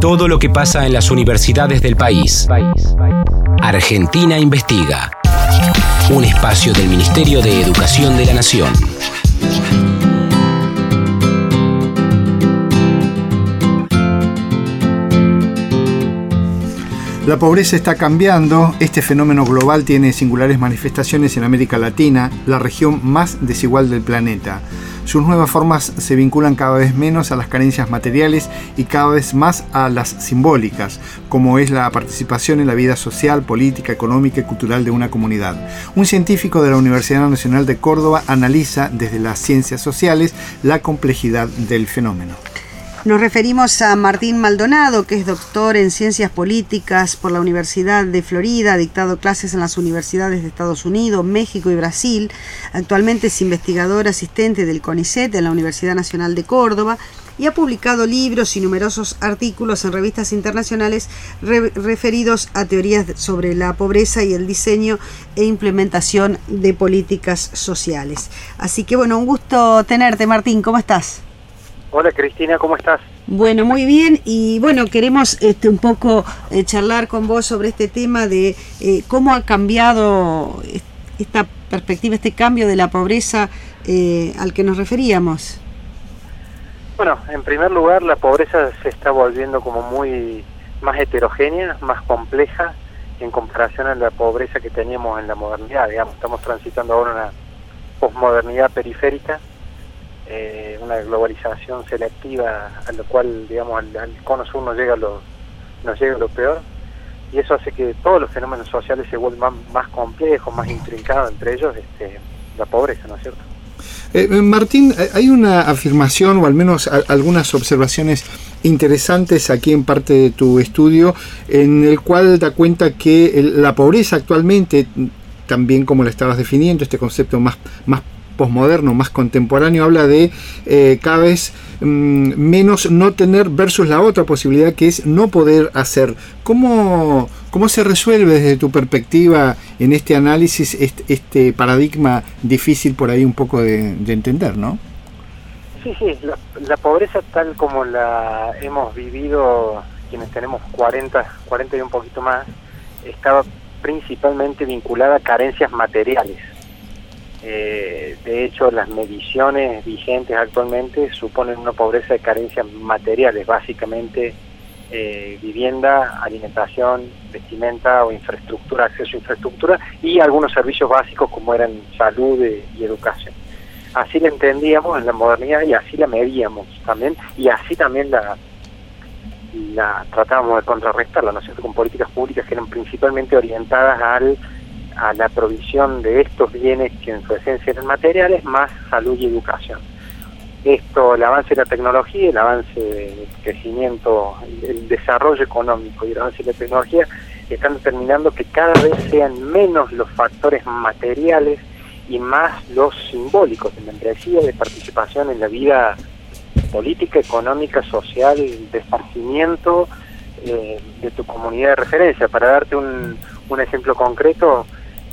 Todo lo que pasa en las universidades del país. Argentina Investiga. Un espacio del Ministerio de Educación de la Nación. La pobreza está cambiando. Este fenómeno global tiene singulares manifestaciones en América Latina, la región más desigual del planeta. Sus nuevas formas se vinculan cada vez menos a las carencias materiales y cada vez más a las simbólicas, como es la participación en la vida social, política, económica y cultural de una comunidad. Un científico de la Universidad Nacional de Córdoba analiza desde las ciencias sociales la complejidad del fenómeno. Nos referimos a Martín Maldonado, que es doctor en Ciencias Políticas por la Universidad de Florida, ha dictado clases en las universidades de Estados Unidos, México y Brasil. Actualmente es investigador asistente del CONICET en la Universidad Nacional de Córdoba y ha publicado libros y numerosos artículos en revistas internacionales referidos a teorías sobre la pobreza y el diseño e implementación de políticas sociales. Así que bueno, un gusto tenerte, Martín. ¿Cómo estás? Hola Cristina, ¿cómo estás? Bueno, muy bien, y bueno, queremos un poco charlar con vos sobre este tema de cómo ha cambiado esta perspectiva, este cambio de la pobreza al que nos referíamos. Bueno, en primer lugar, la pobreza se está volviendo como muy más heterogénea, más compleja en comparación a la pobreza que teníamos en la modernidad. Digamos, estamos transitando ahora una posmodernidad periférica, una globalización selectiva a lo cual, digamos, al cono sur nos llega lo peor, y eso hace que todos los fenómenos sociales se vuelvan más complejos, más intrincados, entre ellos la pobreza, ¿no es cierto? Martín, hay una afirmación o al menos algunas observaciones interesantes aquí en parte de tu estudio, en el cual da cuenta que la pobreza actualmente, también como la estabas definiendo, este concepto más posmoderno, más contemporáneo, habla de cada vez menos no tener versus la otra posibilidad, que es no poder hacer. ¿Cómo se resuelve desde tu perspectiva en este análisis este paradigma difícil por ahí un poco de entender, ¿no? Sí, la pobreza tal como la hemos vivido quienes tenemos 40 y un poquito más, estaba principalmente vinculada a carencias materiales. De hecho, las mediciones vigentes actualmente suponen una pobreza de carencias materiales, básicamente vivienda, alimentación, vestimenta o infraestructura, acceso a infraestructura y algunos servicios básicos como eran salud y educación. Así la entendíamos en la modernidad y así la medíamos también, y así también la tratábamos de contrarrestarla, ¿no es cierto?, con políticas públicas que eran principalmente orientadas a la provisión de estos bienes que en su esencia eran materiales, más salud y educación. Esto, el avance de la tecnología, el avance del crecimiento, el desarrollo económico y el avance de la tecnología están determinando que cada vez sean menos los factores materiales y más los simbólicos de membresía, de participación en la vida política, económica, social, de esparcimiento de tu comunidad de referencia. Para darte un ejemplo concreto,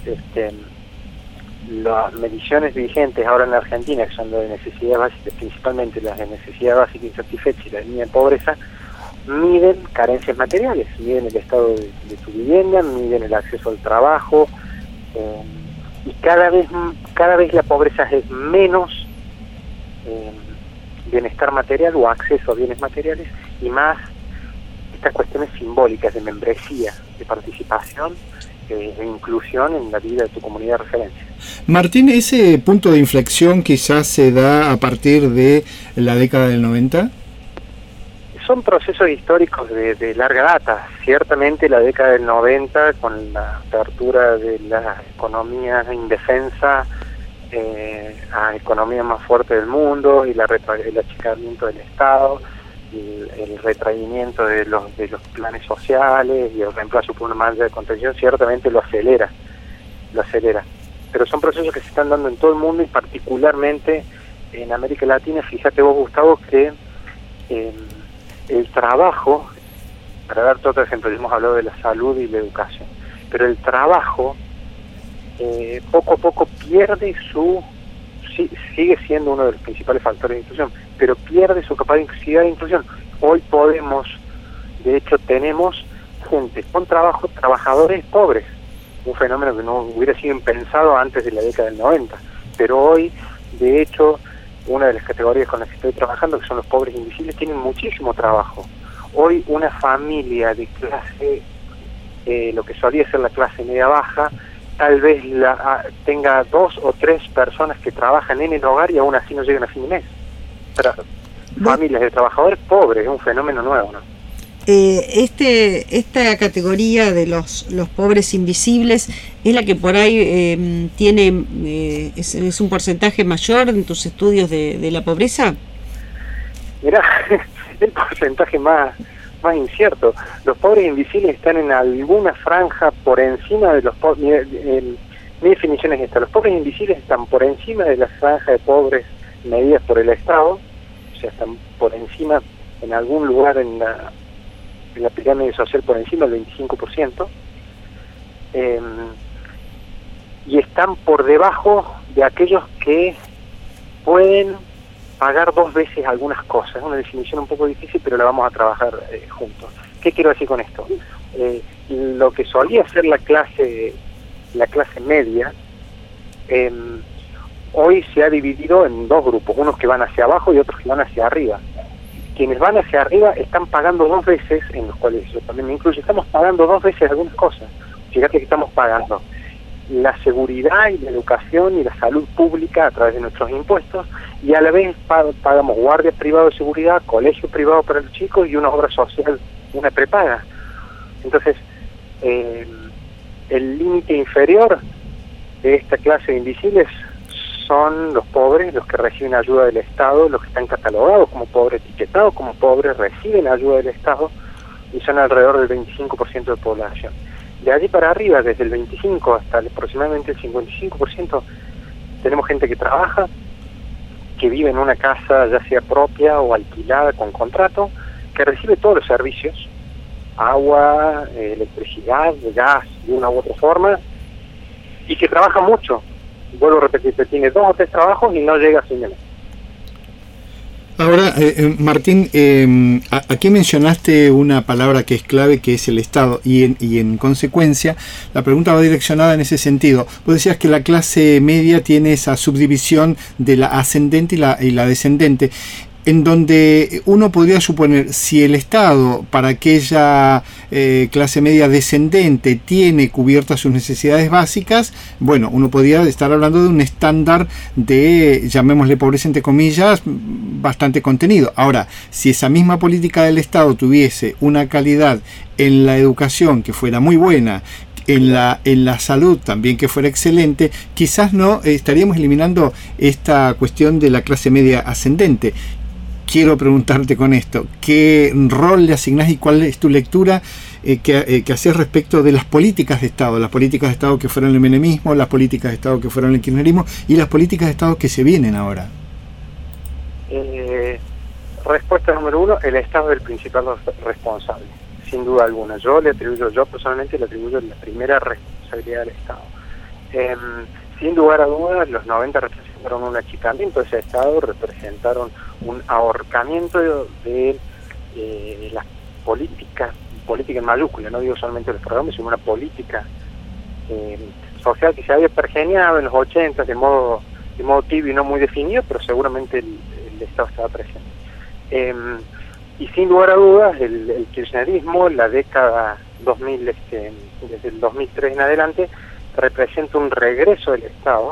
las mediciones vigentes ahora en la Argentina, que son las de necesidades básicas, principalmente las de necesidad básica insatisfecha y la línea de pobreza, miden carencias materiales, miden el estado de tu vivienda, miden el acceso al trabajo, y cada vez la pobreza es menos bienestar material o acceso a bienes materiales y más estas cuestiones simbólicas de membresía, de participación, de inclusión en la vida de tu comunidad de referencia. Martín, ¿ese punto de inflexión quizás se da a partir de la década del 90? Son procesos históricos de larga data. Ciertamente la década del 90, con la apertura de la economía indefensa a economía más fuerte del mundo y el achicamiento del Estado, el retraimiento de los planes sociales y el reemplazo por una malla de contención, ciertamente lo acelera. Pero son procesos que se están dando en todo el mundo y particularmente en América Latina. Fíjate vos, Gustavo, que el trabajo, para darte otro ejemplo, hemos hablado de la salud y la educación, pero el trabajo poco a poco pierde sigue siendo uno de los principales factores de inclusión, pero pierde su capacidad de inclusión. Hoy podemos De hecho, tenemos gente con trabajo, trabajadores pobres, un fenómeno que no hubiera sido impensado antes de la década del 90, pero hoy, de hecho, una de las categorías con las que estoy trabajando, que son los pobres invisibles, tienen muchísimo trabajo. Hoy una familia de clase, lo que solía ser la clase media baja, tal vez tenga 2 o 3 personas que trabajan en el hogar y aún así no llegan a fin de mes. Familias de trabajadores pobres, es un fenómeno nuevo, ¿no? Esta categoría de los pobres invisibles es la que por ahí tiene es un porcentaje mayor en tus estudios de la pobreza. Mirá, el porcentaje más incierto. Los pobres invisibles están en alguna franja por encima de los pobres. Mi definición es esta: los pobres invisibles están por encima de la franja de pobres medidas por el Estado, o sea, están por encima en algún lugar en la pirámide social, por encima del 25%, y están por debajo de aquellos que pueden pagar 2 veces algunas cosas. Es una definición un poco difícil, pero la vamos a trabajar juntos. ¿Qué quiero decir con esto? Lo que solía ser la clase media, hoy se ha dividido en 2 grupos, unos que van hacia abajo y otros que van hacia arriba. Quienes van hacia arriba están pagando 2 veces, en los cuales yo también me incluyo, estamos pagando 2 veces algunas cosas. Fíjate que estamos pagando la seguridad y la educación y la salud pública a través de nuestros impuestos, y a la vez pagamos guardia privada de seguridad, colegio privado para los chicos y una obra social, una prepaga. Entonces, el límite inferior de esta clase de invisibles son los pobres, los que reciben ayuda del Estado, los que están catalogados como pobres, etiquetados como pobres, reciben ayuda del Estado, y son alrededor del 25% de población. De allí para arriba, desde el 25 hasta aproximadamente el 55%, tenemos gente que trabaja, que vive en una casa ya sea propia o alquilada con contrato, que recibe todos los servicios, agua, electricidad, gas, de una u otra forma, y que trabaja mucho. Vuelvo a repetir, tiene 2 o 3 trabajos y no llega a fin de mes. Ahora, Martín, aquí mencionaste una palabra que es clave, que es el Estado, y en consecuencia la pregunta va direccionada en ese sentido. Vos decías que la clase media tiene esa subdivisión de la ascendente y la descendente, en donde uno podría suponer, si el Estado para aquella clase media descendente tiene cubiertas sus necesidades básicas, bueno, uno podría estar hablando de un estándar de, llamémosle pobreza entre comillas, bastante contenido. Ahora, si esa misma política del Estado tuviese una calidad en la educación que fuera muy buena, en la salud también que fuera excelente, quizás no estaríamos eliminando esta cuestión de la clase media ascendente. Quiero preguntarte con esto, ¿qué rol le asignás y cuál es tu lectura que haces respecto de las políticas de Estado? Las políticas de Estado que fueron el menemismo, las políticas de Estado que fueron el kirchnerismo y las políticas de Estado que se vienen ahora. Respuesta número 1, el Estado es el principal responsable, sin duda alguna. Yo personalmente le atribuyo la primera responsabilidad del Estado. Sin lugar a dudas, los 90 representaron un achicamiento de ese Estado, representaron un ahorcamiento de las política en mayúscula, no digo solamente los programas, sino una política social que se había pergeñado en los 80 de modo tibio y no muy definido, pero seguramente el Estado estaba presente. Y sin lugar a dudas, el kirchnerismo, la década 2000, desde el 2003 en adelante, representa un regreso del Estado,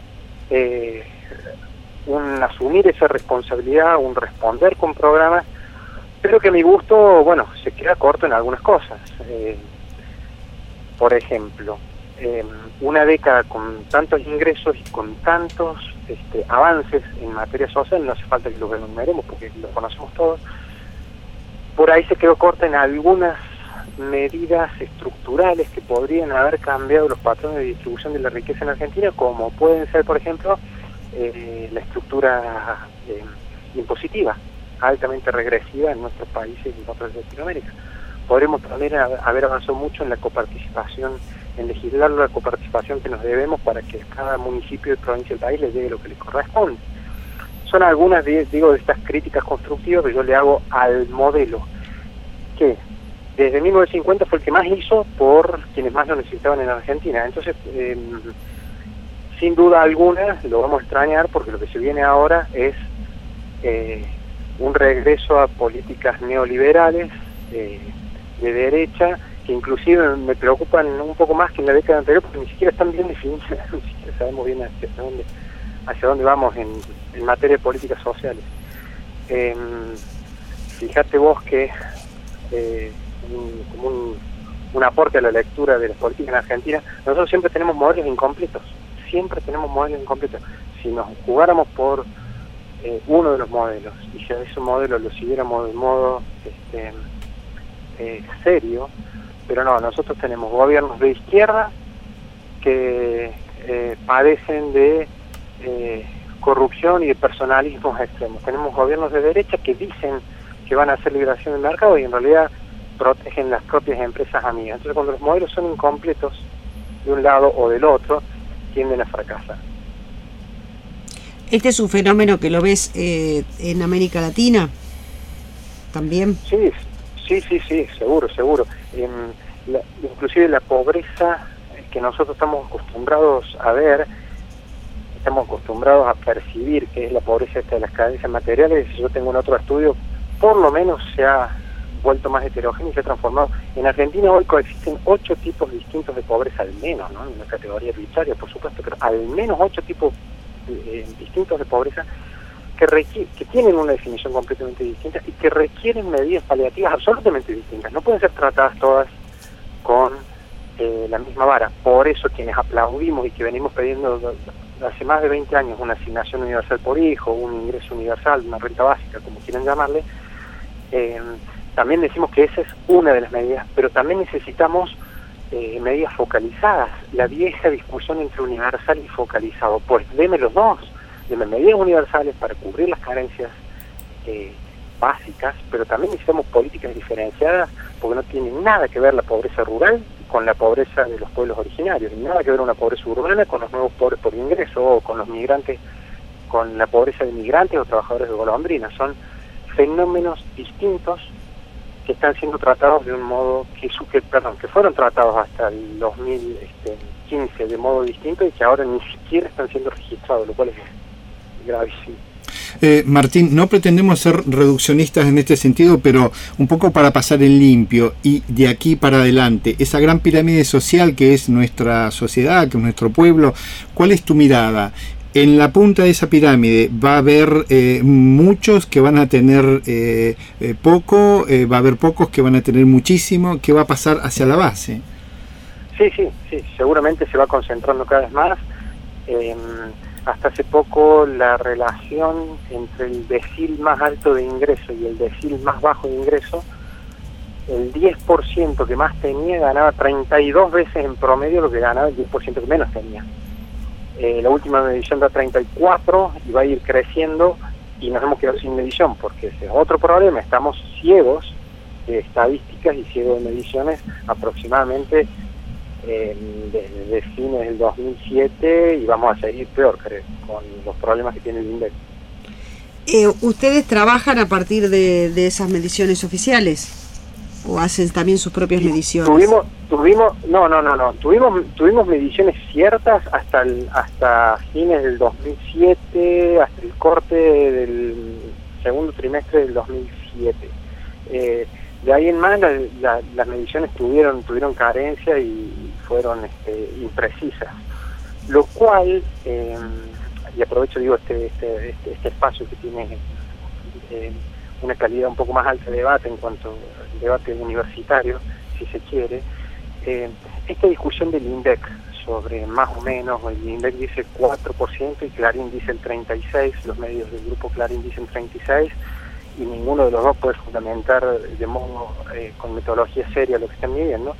un asumir esa responsabilidad, un responder con programas, pero que a mi gusto, bueno, se queda corto en algunas cosas. Por ejemplo, una década con tantos ingresos y con tantos avances en materia social, no hace falta que los enumeremos porque lo conocemos todos, por ahí se quedó corta en algunas medidas estructurales que podrían haber cambiado los patrones de distribución de la riqueza en Argentina, como pueden ser, por ejemplo, la estructura impositiva, altamente regresiva en nuestros países y en otros de Latinoamérica. Podremos también haber avanzado mucho en la coparticipación, en legislar la coparticipación que nos debemos para que cada municipio y provincia del país le llegue lo que le corresponde. Son algunas de estas críticas constructivas que yo le hago al modelo, que desde 1950 fue el que más hizo por quienes más lo necesitaban en Argentina. Entonces, sin duda alguna, lo vamos a extrañar porque lo que se viene ahora es un regreso a políticas neoliberales de derecha, que inclusive me preocupan un poco más que en la década anterior, porque ni siquiera están bien definidas, ni siquiera sabemos bien hacia dónde vamos en materia de políticas sociales. Fíjate vos que como un aporte a la lectura de las políticas en Argentina, nosotros siempre tenemos modelos incompletos, Si nos jugáramos por uno de los modelos, y si a ese modelo lo siguiéramos de modo serio, pero no, nosotros tenemos gobiernos de izquierda que padecen de corrupción y de personalismos extremos. Tenemos gobiernos de derecha que dicen que van a hacer liberación del mercado y en realidad protegen las propias empresas amigas. Entonces, cuando los modelos son incompletos de un lado o del otro, tienden a fracasar. ¿Este es un fenómeno que lo ves en América Latina también? Sí, seguro. Inclusive la pobreza que nosotros estamos acostumbrados a ver, estamos acostumbrados a percibir, que es la pobreza de las carencias materiales. Yo tengo un otro estudio, por lo menos se ha vuelto más heterogéneo y se ha transformado. En Argentina hoy coexisten 8 tipos distintos de pobreza, al menos, ¿no? En una categoría arbitraria, por supuesto, pero al menos 8 tipos distintos de pobreza que tienen una definición completamente distinta y que requieren medidas paliativas absolutamente distintas. No pueden ser tratadas todas con la misma vara. Por eso quienes aplaudimos y que venimos pidiendo hace más de 20 años una asignación universal por hijo, un ingreso universal, una renta básica, como quieran llamarle, también decimos que esa es una de las medidas, pero también necesitamos medidas focalizadas. La vieja discusión entre universal y focalizado, pues deme los dos, deme medidas universales para cubrir las carencias básicas, pero también necesitamos políticas diferenciadas, porque no tiene nada que ver la pobreza rural con la pobreza de los pueblos originarios, ni nada que ver una pobreza urbana con los nuevos pobres por ingreso, o con los migrantes, con la pobreza de migrantes o trabajadores de golondrina. Son fenómenos distintos que están siendo tratados de un modo que fueron tratados hasta el 2015 de modo distinto y que ahora ni siquiera están siendo registrados, lo cual es gravísimo. Martín, no pretendemos ser reduccionistas en este sentido, pero un poco para pasar en limpio y de aquí para adelante, esa gran pirámide social que es nuestra sociedad, que es nuestro pueblo, ¿cuál es tu mirada? En la punta de esa pirámide va a haber muchos que van a tener poco, va a haber pocos que van a tener muchísimo. ¿Qué va a pasar hacia la base? Sí, seguramente se va concentrando cada vez más. Hasta hace poco la relación entre el decil más alto de ingreso y el decil más bajo de ingreso, el 10% que más tenía ganaba 32 veces en promedio lo que ganaba el 10% que menos tenía. La última medición da 34 y va a ir creciendo y nos hemos quedado sin medición porque ese es otro problema. Estamos ciegos de estadísticas y ciegos de mediciones aproximadamente desde fines del 2007 y vamos a seguir peor, creo, con los problemas que tiene el INDEC. ¿Ustedes trabajan a partir de esas mediciones oficiales o hacen también sus propias mediciones? Tuvimos mediciones ciertas hasta fines del 2007, hasta el corte del segundo trimestre del 2007. De ahí en más las mediciones tuvieron carencia y fueron imprecisas, lo cual, y aprovecho este espacio que tiene una calidad un poco más alta de debate en cuanto al debate universitario, si se quiere, esta discusión del INDEC sobre más o menos, el INDEC dice 4% y Clarín dice el 36%, los medios del grupo Clarín dicen 36%, y ninguno de los dos puede fundamentar de modo con metodología seria lo que están midiendo,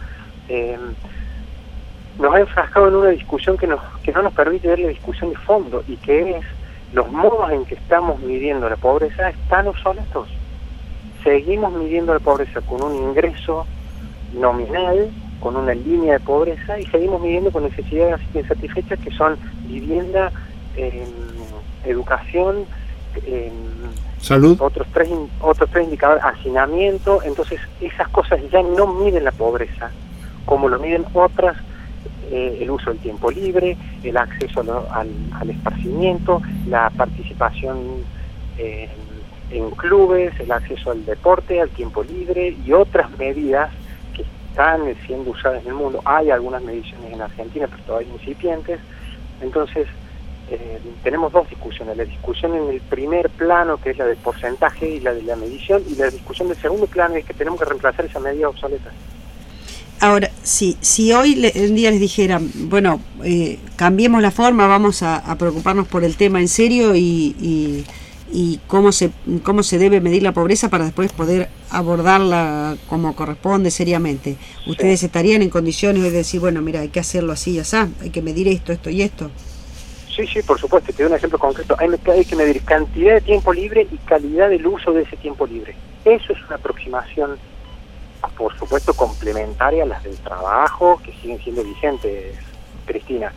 nos ha enfrascado en una discusión que no nos permite ver la discusión de fondo, y que es los modos en que estamos midiendo la pobreza están obsoletos. Seguimos midiendo la pobreza con un ingreso nominal, con una línea de pobreza, y seguimos midiendo con necesidades insatisfechas que son vivienda, educación, salud, otros tres indicadores, hacinamiento. Entonces esas cosas ya no miden la pobreza como lo miden otras, el uso del tiempo libre, el acceso al esparcimiento, la participación en clubes, el acceso al deporte, al tiempo libre y otras medidas que están siendo usadas en el mundo. Hay algunas mediciones en Argentina, pero todavía incipientes. Entonces tenemos dos discusiones: la discusión en el primer plano, que es la del porcentaje y la de la medición, y la discusión del segundo plano es que tenemos que reemplazar esa medida obsoleta. Ahora, si hoy un día les dijeran, bueno, cambiemos la forma, vamos a preocuparnos por el tema en serio y cómo se debe medir la pobreza para después poder abordarla como corresponde seriamente, ¿ustedes estarían en condiciones de decir, bueno, mira, hay que hacerlo así y así, hay que medir esto, esto y esto? Sí, por supuesto. Te doy un ejemplo concreto. Hay que medir cantidad de tiempo libre y calidad del uso de ese tiempo libre. Eso es una aproximación, por supuesto, complementaria a las del trabajo, que siguen siendo vigentes, Cristina.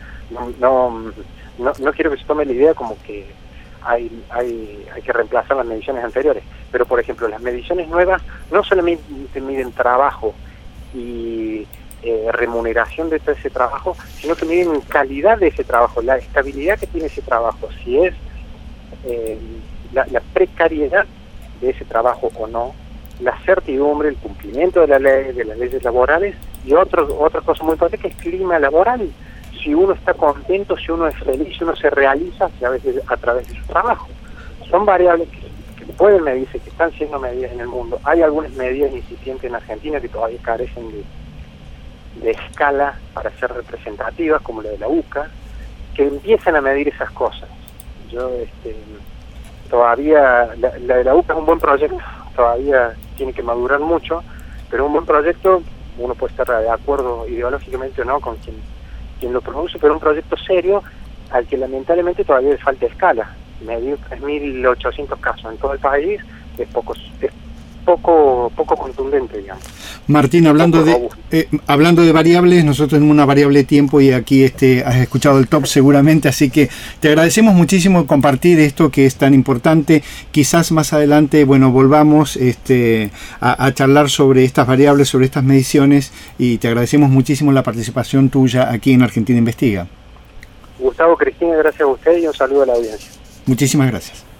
No quiero que se tome la idea como que hay que reemplazar las mediciones anteriores, pero por ejemplo las mediciones nuevas no solamente miden trabajo y remuneración de todo ese trabajo, sino que miden calidad de ese trabajo, la estabilidad que tiene ese trabajo, si es la precariedad de ese trabajo o no, la certidumbre, el cumplimiento de la ley, de las leyes laborales, y otra cosa muy importante, que es clima laboral. Si uno está contento, si uno es feliz, si uno se realiza a través de su trabajo. Son variables que pueden medirse, que están siendo medidas en el mundo. Hay algunas medidas incipientes en Argentina que todavía carecen de escala para ser representativas, como la de la UCA, que empiezan a medir esas cosas. Todavía la de la UCA es un buen proyecto, todavía tiene que madurar mucho, pero un buen proyecto. Uno puede estar de acuerdo ideológicamente o no con quien lo produce, pero un proyecto serio al que lamentablemente todavía le falta escala. Medir 3.800 casos en todo el país es poco contundente, digamos. Martín, hablando de variables, nosotros tenemos una variable tiempo y aquí has escuchado el top seguramente, así que te agradecemos muchísimo compartir esto que es tan importante. Quizás más adelante, volvamos a charlar sobre estas variables, sobre estas mediciones, y te agradecemos muchísimo la participación tuya aquí en Argentina Investiga. Gustavo, Cristina, gracias a usted y un saludo a la audiencia. Muchísimas gracias.